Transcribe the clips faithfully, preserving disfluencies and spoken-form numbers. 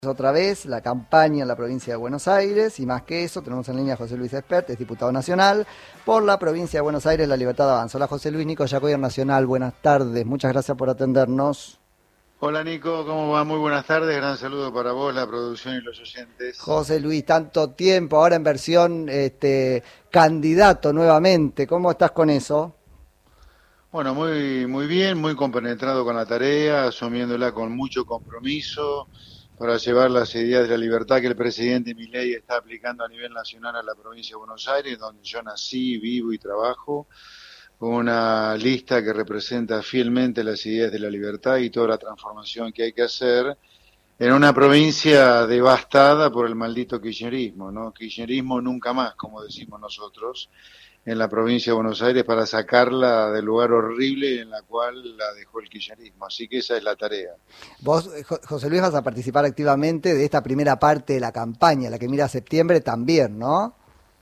Otra vez la campaña en la provincia de Buenos Aires y más que eso tenemos en línea a José Luis Espert, es diputado nacional por la provincia de Buenos Aires, La Libertad Avanza. Hola José Luis, Nico Yacoy Nacional, buenas tardes, muchas gracias por atendernos. Hola Nico, ¿cómo va? Muy buenas tardes, gran saludo para vos, la producción y los oyentes. José Luis, tanto tiempo, ahora en versión este, candidato nuevamente, ¿cómo estás con eso? Bueno, muy, muy bien, muy compenetrado con la tarea, asumiéndola con mucho compromiso para llevar las ideas de la libertad que el presidente Milei está aplicando a nivel nacional a la provincia de Buenos Aires, donde yo nací, vivo y trabajo, con una lista que representa fielmente las ideas de la libertad y toda la transformación que hay que hacer en una provincia devastada por el maldito kirchnerismo, ¿no? Kirchnerismo nunca más, como decimos nosotros, en la provincia de Buenos Aires para sacarla del lugar horrible en la cual la dejó el kirchnerismo. Así que esa es la tarea. Vos, Jo- José Luis, vas a participar activamente de esta primera parte de la campaña, la que mira a septiembre también, ¿no?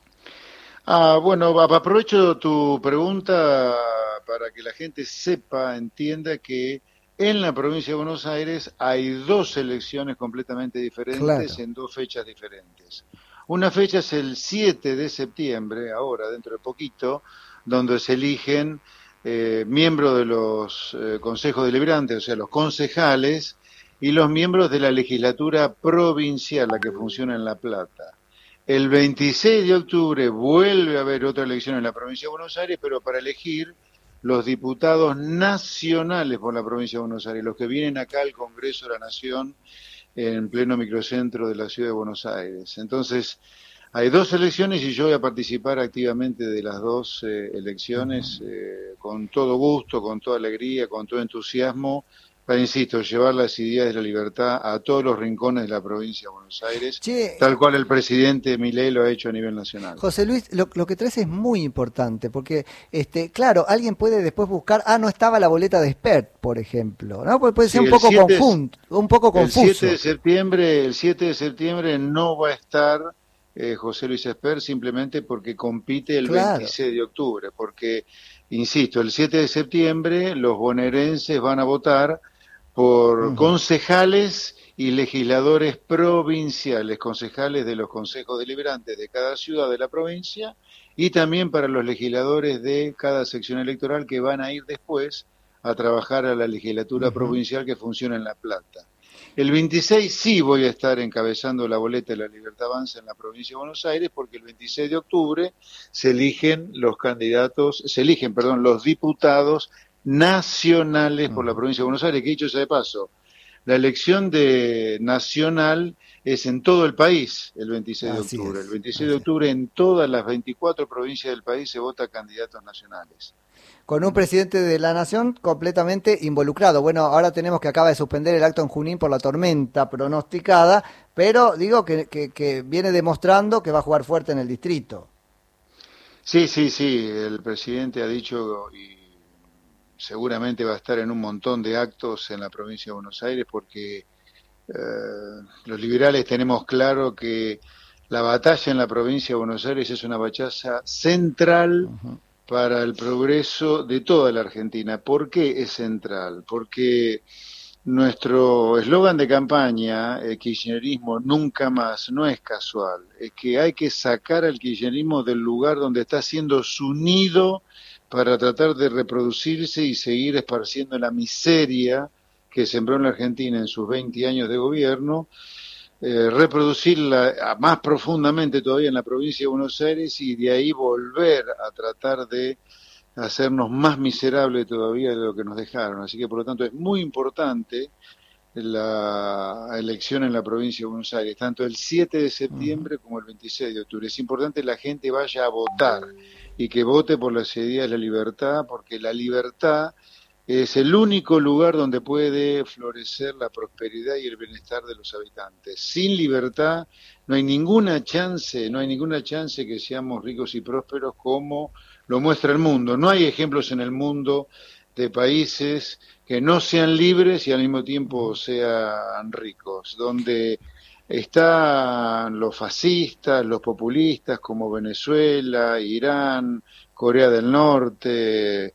Ah, bueno, ap- aprovecho tu pregunta para que la gente sepa, entienda que en la provincia de Buenos Aires hay dos elecciones completamente diferentes Claro. en dos fechas diferentes. Una fecha es el siete de septiembre, ahora dentro de poquito, donde se eligen eh, miembros de los eh, consejos deliberantes, o sea, los concejales, y los miembros de la legislatura provincial, la que funciona en La Plata. El veintiséis de octubre vuelve a haber otra elección en la provincia de Buenos Aires, pero para elegir los diputados nacionales por la provincia de Buenos Aires, los que vienen acá al Congreso de la Nación en pleno microcentro de la ciudad de Buenos Aires. Entonces, hay dos elecciones y yo voy a participar activamente de las dos eh, elecciones eh, con todo gusto, con toda alegría, con todo entusiasmo, para, insisto, llevar las ideas de la libertad a todos los rincones de la provincia de Buenos Aires, Che, tal cual el presidente Milei lo ha hecho a nivel nacional. José Luis, lo, lo que traes es muy importante, porque, este, claro, alguien puede después buscar, ah, no estaba la boleta de Expert, por ejemplo, ¿no? Puede, puede ser Sí, un el poco siete, es- conjunto, un poco el siete de confuso. septiembre, el siete de septiembre no va a estar eh, José Luis Esper simplemente porque compite el Claro. veintiséis de octubre, porque, insisto, el siete de septiembre los bonaerenses van a votar por Ujú. concejales y legisladores provinciales, concejales de los consejos deliberantes de cada ciudad de la provincia y también para los legisladores de cada sección electoral que van a ir después a trabajar a la legislatura Ujú. provincial que funciona en La Plata. El veintiséis sí voy a estar encabezando la boleta de la Libertad Avanza en la provincia de Buenos Aires porque el veintiséis de octubre se eligen los candidatos, se eligen, perdón, los diputados nacionales por la Ujú. provincia de Buenos Aires, que dicho sea de paso, la elección de nacional es en todo el país el veintiséis de Así octubre. El es, veintiséis de así es. octubre en todas las veinticuatro provincias del país se vota candidatos nacionales. Con un presidente de la nación completamente involucrado. Bueno, ahora tenemos que acaba de suspender el acto en Junín por la tormenta pronosticada, pero digo que, que, que viene demostrando que va a jugar fuerte en el distrito. Sí, sí, sí, el presidente ha dicho y seguramente va a estar en un montón de actos en la provincia de Buenos Aires porque eh, los liberales tenemos claro que la batalla en la provincia de Buenos Aires es una batalla central Ujú. para el progreso de toda la Argentina. ¿Por qué es central? Porque nuestro eslogan de campaña, el kirchnerismo nunca más, no es casual, es que hay que sacar al kirchnerismo del lugar donde está siendo su nido para tratar de reproducirse y seguir esparciendo la miseria que sembró en la Argentina en sus veinte años de gobierno, eh, reproducirla más profundamente todavía en la provincia de Buenos Aires y de ahí volver a tratar de hacernos más miserables todavía de lo que nos dejaron. Así que por lo tanto es muy importante la elección en la provincia de Buenos Aires, tanto el siete de Ujú. septiembre como el veintiséis de octubre. Es importante que la gente vaya a votar y que vote por las ideas de la libertad, porque la libertad es el único lugar donde puede florecer la prosperidad y el bienestar de los habitantes. Sin libertad no hay ninguna chance, no hay ninguna chance que seamos ricos y prósperos como lo muestra el mundo. No hay ejemplos en el mundo de países que no sean libres y al mismo tiempo sean ricos, donde están los fascistas, los populistas como Venezuela, Irán, Corea del Norte,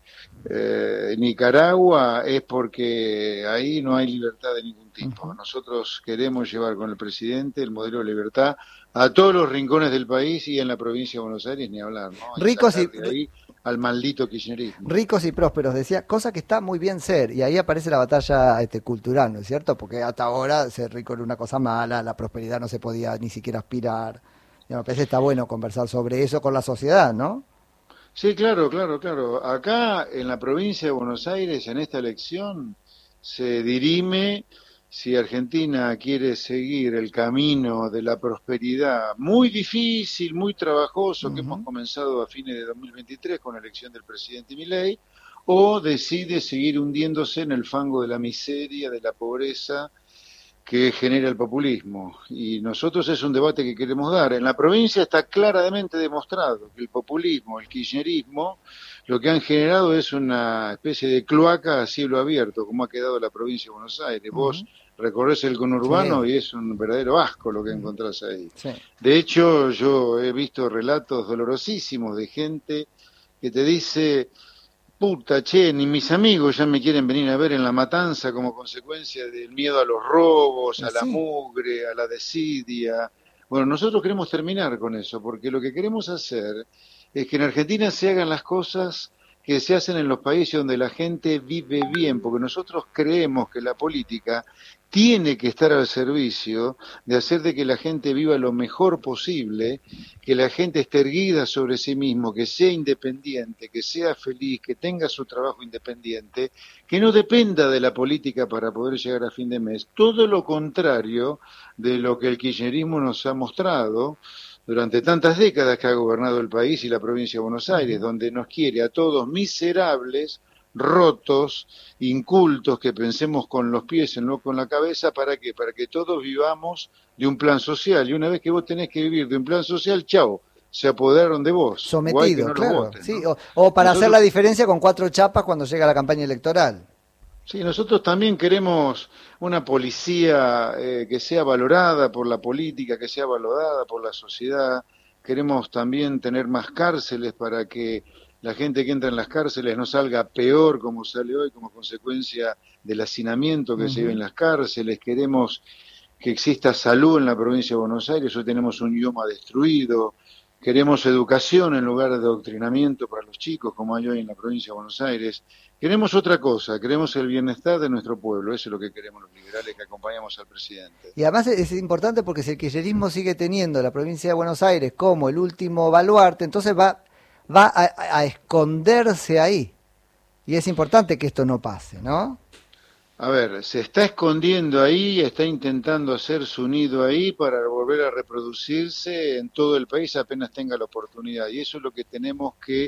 eh, Nicaragua, es porque ahí no hay libertad de ningún tipo. Ujú. Nosotros queremos llevar con el presidente el modelo de libertad a todos los rincones del país y en la provincia de Buenos Aires ni hablar, ¿no? Y Ricos y, sacar de ahí al maldito kirchnerismo. ricos y prósperos, decía, cosa que está muy bien ser, y ahí aparece la batalla este, cultural, ¿no es cierto? Porque hasta ahora ser rico era una cosa mala, la prosperidad no se podía ni siquiera aspirar. Y me parece que está bueno conversar sobre eso con la sociedad, ¿no? Sí, claro, claro, claro. Acá en la provincia de Buenos Aires, en esta elección, se dirime si Argentina quiere seguir el camino de la prosperidad muy difícil, muy trabajoso que hemos Ujú. comenzado a fines de dos mil veintitrés con la elección del presidente Milei, o decide seguir hundiéndose en el fango de la miseria, de la pobreza que genera el populismo. Y nosotros es un debate que queremos dar. En la provincia está claramente demostrado que el populismo, el kirchnerismo, lo que han generado es una especie de cloaca a cielo abierto, como ha quedado la provincia de Buenos Aires. Vos Ujú. recorres el conurbano Sí. y es un verdadero asco lo que Ujú. encontrás ahí. Sí. De hecho, yo he visto relatos dolorosísimos de gente que te dice: puta, che, ni mis amigos ya me quieren venir a ver en la matanza como consecuencia del miedo a los robos, Y a la sí. mugre, a la desidia. Bueno, nosotros queremos terminar con eso, porque lo que queremos hacer es que en Argentina se hagan las cosas que se hacen en los países donde la gente vive bien, porque nosotros creemos que la política tiene que estar al servicio de hacer de que la gente viva lo mejor posible, que la gente esté erguida sobre sí mismo, que sea independiente, que sea feliz, que tenga su trabajo independiente, que no dependa de la política para poder llegar a fin de mes. Todo lo contrario de lo que el kirchnerismo nos ha mostrado durante tantas décadas que ha gobernado el país y la provincia de Buenos Aires, Ujú. donde nos quiere a todos miserables, rotos, incultos, que pensemos con los pies y no con la cabeza. ¿Para qué? Para que todos vivamos de un plan social. Y una vez que vos tenés que vivir de un plan social, chao, se apoderaron de vos, o hay que Sometido, no los claro. voten, Sí, ¿no? o, o para hacer Nosotros, la diferencia con cuatro chapas cuando llega la campaña electoral. sí, nosotros también queremos una policía eh, que sea valorada por la política, que sea valorada por la sociedad. Queremos también tener más cárceles para que la gente que entra en las cárceles no salga peor como sale hoy como consecuencia del hacinamiento que se vive Ujú. en las cárceles. Queremos que exista salud en la provincia de Buenos Aires. Hoy tenemos un idioma destruido. Queremos educación en lugar de adoctrinamiento para los chicos, como hay hoy en la provincia de Buenos Aires. Queremos otra cosa, queremos el bienestar de nuestro pueblo. Eso es lo que queremos los liberales que acompañamos al presidente. Y además es importante porque si el kirchnerismo sigue teniendo la provincia de Buenos Aires como el último baluarte, entonces va, va a, a esconderse ahí. Y es importante que esto no pase, ¿no? A ver, se está escondiendo ahí, está intentando hacer su nido ahí para volver a reproducirse en todo el país apenas tenga la oportunidad. Y eso es lo que tenemos que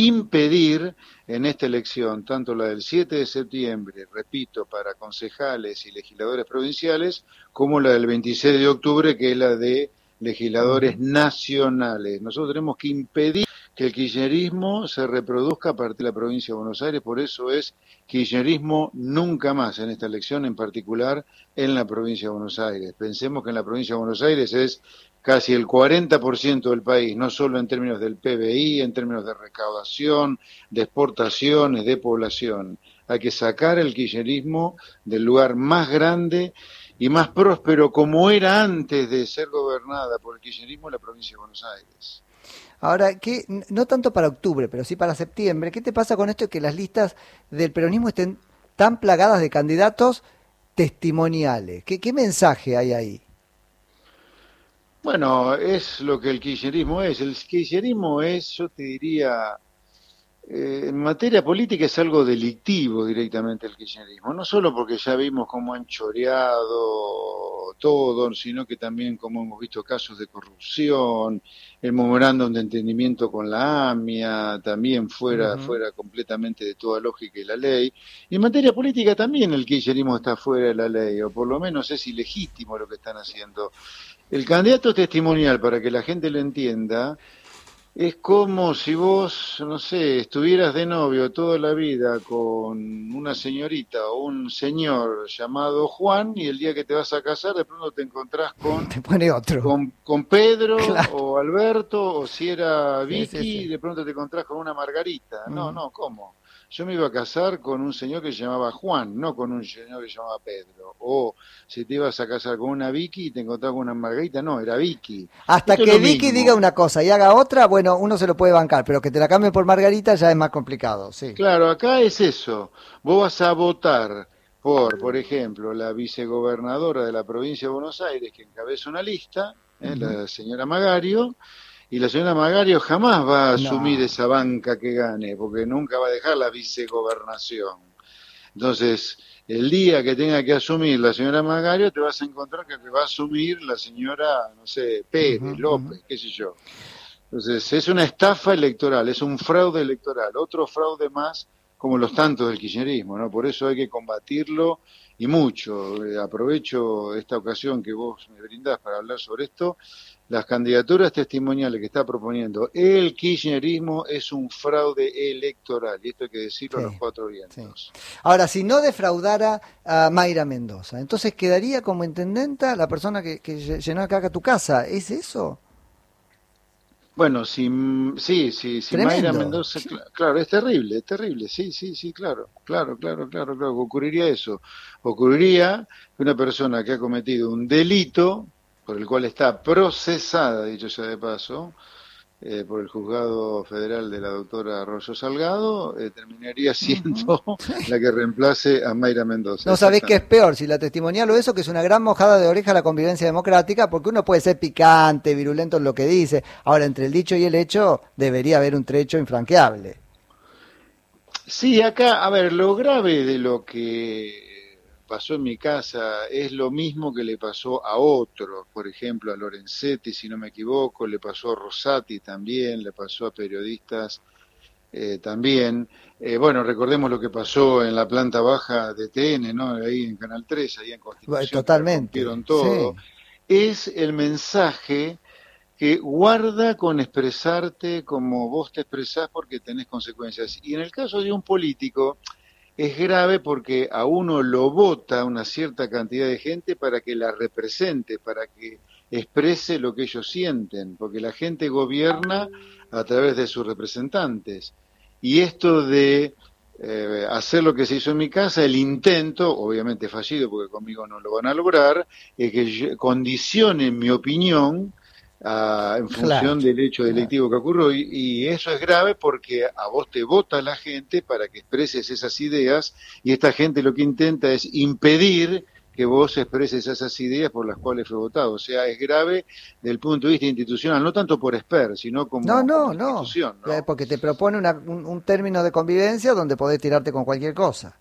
impedir en esta elección, tanto la del siete de septiembre, repito, para concejales y legisladores provinciales, como la del veintiséis de octubre, que es la de legisladores Ujú. nacionales. Nosotros tenemos que impedir que el kirchnerismo se reproduzca a partir de la provincia de Buenos Aires, por eso es kirchnerismo nunca más en esta elección, en particular en la provincia de Buenos Aires. Pensemos que en la provincia de Buenos Aires es casi el cuarenta por ciento del país, no solo en términos del P B I, en términos de recaudación, de exportaciones, de población. Hay que sacar el kirchnerismo del lugar más grande y más próspero como era antes de ser gobernada por el kirchnerismo la provincia de Buenos Aires. Ahora, ¿qué, no tanto para octubre, pero sí para septiembre, ¿qué te pasa con esto de que las listas del peronismo estén tan plagadas de candidatos testimoniales? ¿Qué, qué mensaje hay ahí? Bueno, es lo que el kirchnerismo es. El kirchnerismo es, yo te diría, Eh, en materia política es algo delictivo directamente el kirchnerismo, no solo porque ya vimos cómo han choreado todo, sino que también como hemos visto casos de corrupción, el memorándum de entendimiento con la AMIA, también fuera, Ujú. fuera completamente de toda lógica y la ley. Y en materia política también el kirchnerismo está fuera de la ley, o por lo menos es ilegítimo lo que están haciendo. El candidato testimonial, para que la gente lo entienda, es como si vos, no sé, estuvieras de novio toda la vida con una señorita o un señor llamado Juan y el día que te vas a casar de pronto te encontrás con, Te pone otro. con, con Pedro Claro. o Alberto o si era Sí, sí, sí. Vicky, de pronto te encontrás con una Margarita. No, Ujú. no, ¿cómo? yo me iba a casar con un señor que se llamaba Juan, no con un señor que se llamaba Pedro. O si te ibas a casar con una Vicky y te encontrabas con una Margarita, no, era Vicky. Hasta Esto es que lo Vicky diga mismo. una cosa y haga otra, bueno, uno se lo puede bancar, pero que te la cambie por Margarita ya es más complicado, sí. Claro, acá es eso. Vos vas a votar por, por ejemplo, la vicegobernadora de la provincia de Buenos Aires, que encabeza una lista, ¿eh? Ujú. La señora Magario, y la señora Magario jamás va a asumir No. esa banca que gane, porque nunca va a dejar la vicegobernación. Entonces, el día que tenga que asumir la señora Magario, te vas a encontrar que va a asumir la señora, no sé, Ujú, Pérez, ujú. López, qué sé yo. Entonces, es una estafa electoral, es un fraude electoral, otro fraude más como los tantos del kirchnerismo, ¿no? Por eso hay que combatirlo y mucho. Eh, aprovecho esta ocasión que vos me brindás para hablar sobre esto. Las candidaturas testimoniales que está proponiendo el kirchnerismo es un fraude electoral, y esto hay que decirlo a los Sí, cuatro sí. vientos. Ahora, si no defraudara a Mayra Mendoza, entonces quedaría como intendenta la persona que, que lle- llenó acá tu casa. ¿Es eso? Bueno, si, sí, sí, si Mayra Tremendo. Mendoza, cl- claro, es terrible, es terrible, sí, sí, sí, claro, claro, claro, claro, claro, ocurriría eso. Ocurriría que una persona que ha cometido un delito, por el cual está procesada, dicho sea de paso, eh, por el juzgado federal de la doctora Arroyo Salgado, eh, terminaría Ujú. siendo la que reemplace a Mayra Mendoza, No sabés qué es exactamente. peor, si la testimonial o eso, que es una gran mojada de oreja a la convivencia democrática, porque uno puede ser picante, virulento en lo que dice. Ahora, entre el dicho y el hecho, debería haber un trecho infranqueable. Sí, acá, a ver, lo grave de lo que pasó en mi casa es lo mismo que le pasó a otros, por ejemplo, a Lorenzetti, si no me equivoco, le pasó a Rosati también, le pasó a periodistas eh, también. Eh, bueno, recordemos lo que pasó en la planta baja de T N, ¿no? Ahí en Canal tres, ahí en Bueno, Constitución, que le totalmente, rompieron todo. sí. Es el mensaje que guarda con expresarte como vos te expresás porque tenés consecuencias. Y en el caso de un político es grave porque a uno lo vota una cierta cantidad de gente para que la represente, para que exprese lo que ellos sienten, porque la gente gobierna a través de sus representantes. Y esto de eh, hacer lo que se hizo en mi casa, el intento, obviamente fallido porque conmigo no lo van a lograr, es que yo condicione mi opinión a, en función Claro, del hecho claro. delictivo que ocurrió. Y, y eso es grave porque a vos te vota la gente para que expreses esas ideas y esta gente lo que intenta es impedir que vos expreses esas ideas por las cuales fue votado. O sea, es grave desde el punto de vista institucional, no tanto por Esper, sino No, como, como no, no. institución, Eh, ¿no? Porque te propone una- un, un término de convivencia donde podés tirarte con cualquier cosa.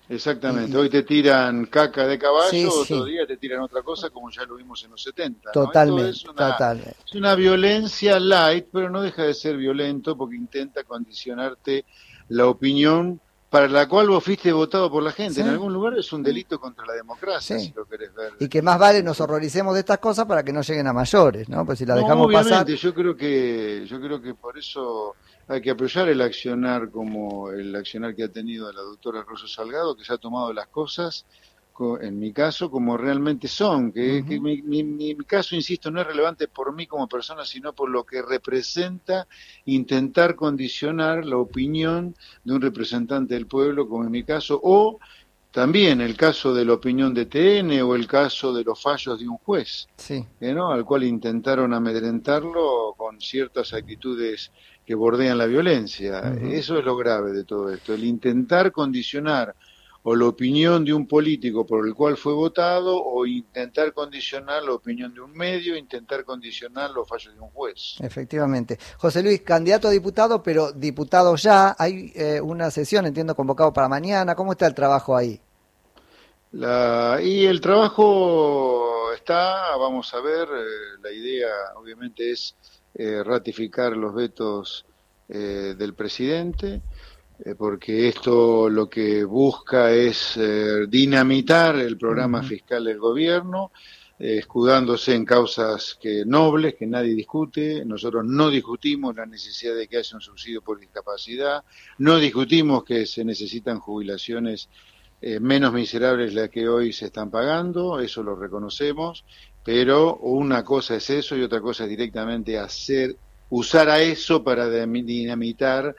Y, Exactamente. Hoy y- te tiran caca de sí, caballo, otro sí, día te tiran otra cosa, como ya lo vimos en los setenta, ¿no? Esto es totalmente, una, es totalmente. una violencia light, pero no deja de ser violento porque intenta condicionarte la opinión para la cual vos fuiste votado por la gente. En Sí, algún lugar es un sí, delito contra la democracia, si sí. lo querés ver. Y que más vale nos Este, horroricemos de estas cosas para que no lleguen a mayores, ¿no? Pues si la no, dejamos pasar, obviamente, yo creo que, yo creo que por eso hay que apoyar el accionar como el accionar que ha tenido la doctora Rosa Salgado, que se ha tomado las cosas, co- en mi caso, como realmente son, que, que ujú, mi, mi- mi- mi caso, insisto, no es relevante por mí como persona, sino por lo que representa intentar condicionar la opinión de un representante del pueblo, como en mi caso, o también el caso de la opinión de T N o el caso de los fallos de un juez sí. eh, ¿no? Al cual intentaron amedrentarlo con ciertas actitudes que bordean la violencia. Ujú. Eso es lo grave de todo esto, el intentar condicionar o la opinión de un político por el cual fue votado o intentar condicionar la opinión de un medio, intentar condicionar los fallos de un juez. Efectivamente. José Luis, candidato a diputado, pero diputado ya. Hay eh, una sesión, entiendo, convocado para mañana. ¿Cómo está el trabajo ahí? La, y el trabajo está, vamos a ver, eh, la idea obviamente es eh, ratificar los vetos eh, del presidente, eh, porque esto lo que busca es eh, dinamitar el programa Ujú. fiscal del gobierno, eh, escudándose en causas que nobles, que nadie discute. Nosotros no discutimos la necesidad de que haya un subsidio por discapacidad, no discutimos que se necesitan jubilaciones eh, menos miserables las que hoy se están pagando, eso lo reconocemos, pero una cosa es eso y otra cosa es directamente hacer, usar a eso para dinamitar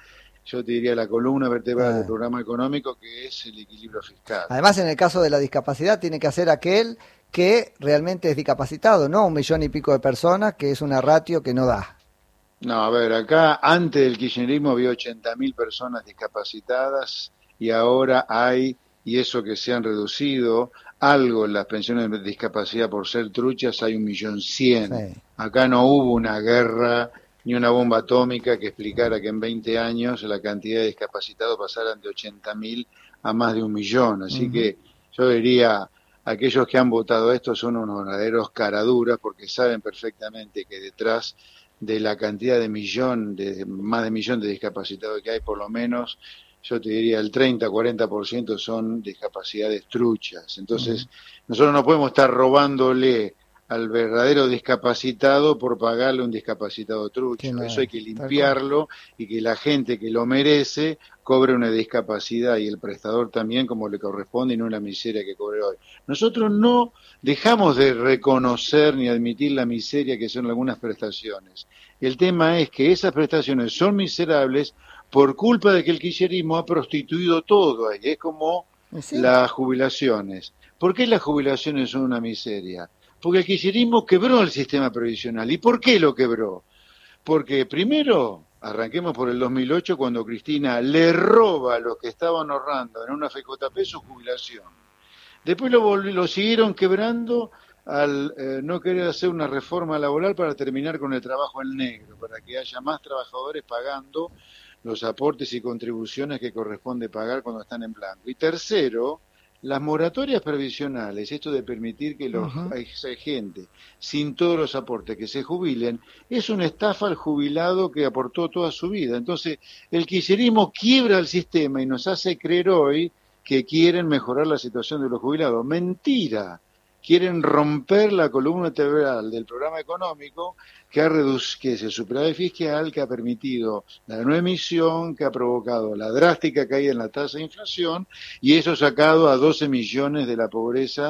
yo te diría la columna vertebral Ah. del programa económico, que es el equilibrio fiscal. Además, en el caso de la discapacidad, tiene que hacer aquel que realmente es discapacitado, ¿no? Un millón y pico de personas, que es una ratio que no da. No, a ver, acá antes del kirchnerismo había ochenta mil personas discapacitadas y ahora hay, y eso que se han reducido, algo en las pensiones de discapacidad por ser truchas, hay un millón cien. Sí. Acá no hubo una guerra ni una bomba atómica que explicara que en veinte años la cantidad de discapacitados pasaran de ochenta mil a más de un millón. Así Ujú. que yo diría, aquellos que han votado esto son unos verdaderos caraduras porque saben perfectamente que detrás de la cantidad de millón, de más de millón de discapacitados que hay, por lo menos, yo te diría el treinta, cuarenta por ciento son discapacidades truchas. Entonces, Ujú. nosotros no podemos estar robándole al verdadero discapacitado por pagarle un discapacitado Sí, trucho. no, Eso hay que tal cual. limpiarlo y que la gente que lo merece cobre una discapacidad y el prestador también como le corresponde y no la miseria que cobre hoy. Nosotros no dejamos de reconocer ni admitir la miseria que son algunas prestaciones. El tema es que esas prestaciones son miserables por culpa de que el kirchnerismo ha prostituido todo ahí. Es como Y sí, las jubilaciones. ¿Por qué las jubilaciones son una miseria? Porque el kirchnerismo quebró el sistema previsional. ¿Y por qué lo quebró? Porque primero, arranquemos por el dos mil ocho, cuando Cristina le roba a los que estaban ahorrando en una F J P su jubilación. Después lo, volvi- lo siguieron quebrando al eh, no querer hacer una reforma laboral para terminar con el trabajo en negro, para que haya más trabajadores pagando los aportes y contribuciones que corresponde pagar cuando están en blanco. Y tercero, las moratorias previsionales, esto de permitir que los ujú. hay, hay gente sin todos los aportes que se jubilen, es una estafa al jubilado que aportó toda su vida. Entonces, el kirchnerismo quiebra el sistema y nos hace creer hoy que quieren mejorar la situación de los jubilados. Mentira. Quieren romper la columna vertebral del programa económico que ha reducido, que es el superávit fiscal, que ha permitido la no emisión, que ha provocado la drástica caída en la tasa de inflación y eso ha sacado a doce millones de la pobreza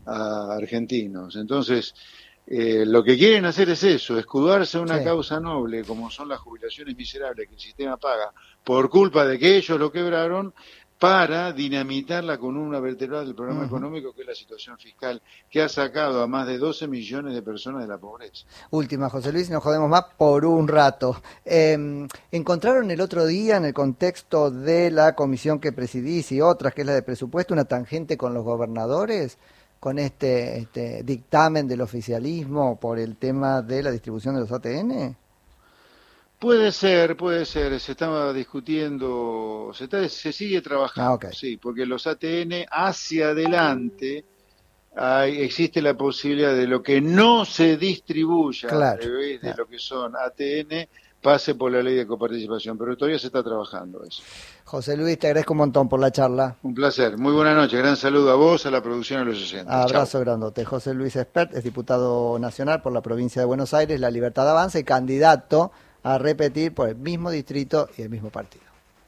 a argentinos. Entonces, eh, lo que quieren hacer es eso, escudarse a una Sí. causa noble como son las jubilaciones miserables que el sistema paga por culpa de que ellos lo quebraron, para dinamitar la columna vertebral del programa Ujú. económico, que es la situación fiscal, que ha sacado a más de doce millones de personas de la pobreza. Última, José Luis, y nos jodemos más por un rato. Eh, encontraron el otro día, en el contexto de la comisión que presidís y otras, que es la de presupuesto, una tangente con los gobernadores, con este, este dictamen del oficialismo por el tema de la distribución de los A T N. Puede ser, puede ser, se estaba discutiendo, se, está, se sigue Ah, trabajando, ok. sí, porque los A T N hacia adelante hay, existe la posibilidad de lo que no se distribuya a Claro, través de claro. lo que son A T N pase por la ley de coparticipación, pero todavía se está trabajando eso. José Luis, te agradezco un montón por la charla. Un placer, muy buena noche, gran saludo a vos, a la producción, a los oyentes. Chao. Abrazo grandote. José Luis Espert es diputado nacional por la provincia de Buenos Aires, La Libertad Avanza y candidato a repetir por el mismo distrito y el mismo partido.